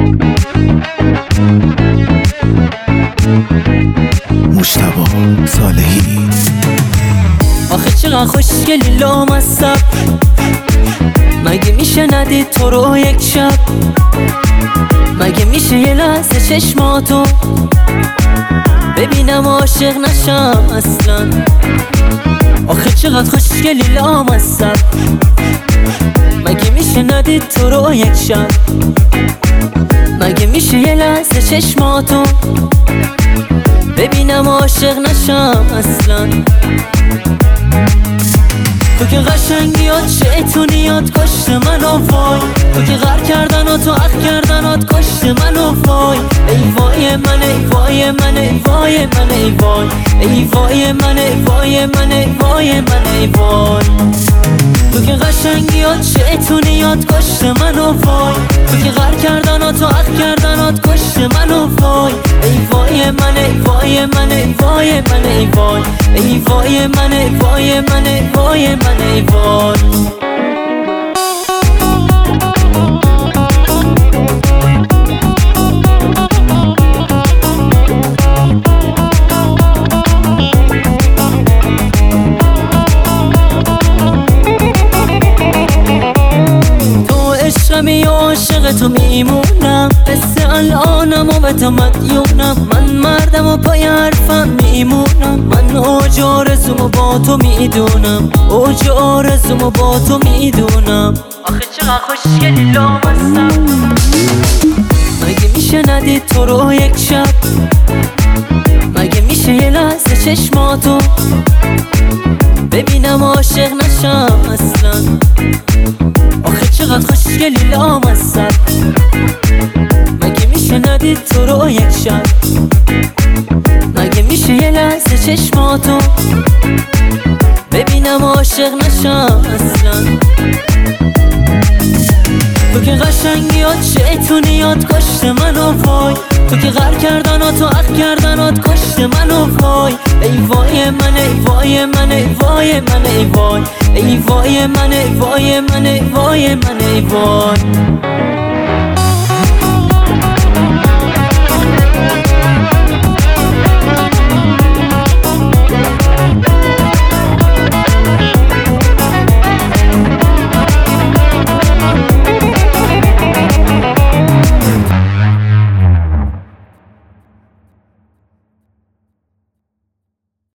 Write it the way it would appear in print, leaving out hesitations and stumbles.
مجتبی صالحی. آخه چقدر خوشگلی لامصب، مگه میشه ندید تو رو یک شب؟ مگه میشه یه لحظه چشماتو ببینم عاشق نشم اصلا؟ آخه چقدر خوشگلی لامصب، مگه میشه ندید تو رو یک شب؟ مگه میشه یه لحظه چشماتو ببینم عاشق نشم اصلا؟ تو که قشنگیات شیطونیات کشت منو وای، تو که غر کردن و تو اخ کردنات کشت منو وای. ای وای من ای وای من ای وای من ای وای، ای وای من ای وای من ای وای من ای وای. تو که قشنگیات شیطونیات کشت منو وای، تو که غر کردنات و اخ کردنات کشت منو وای. ای وای من ای وای من ای وای من ای وای، ای وای من ای وای من ای وای من ای وای. عشقمی و عاشق تو میمونم، قصه الانم و به تو مدیونم. من مردم و پای حرفم میمونم، من اوج آرزومو با تو میدونم، اوج آرزومو با تو میدونم. آخه چقدر خوشگلی لامصب، مگه میشه ندید تو رو یک شب؟ مگه میشه یه لحظه چشماتو ببینم عاشق نشم اصلا؟ آخه چقدر خوشگلی لامصب، مگه میشه ندید تو رو یک شب؟ مگه میشه یه لحظه چشماتو ببینم عاشق نشم اصلا؟ تو که قشنگیات شیطونیات کشت منو وای، تو که غر کردنات و اخ کردنات کشت منو وای. ای وای من ای وای من ای وای من ای وای، ای وای من ای وای من ای وای من ای وای.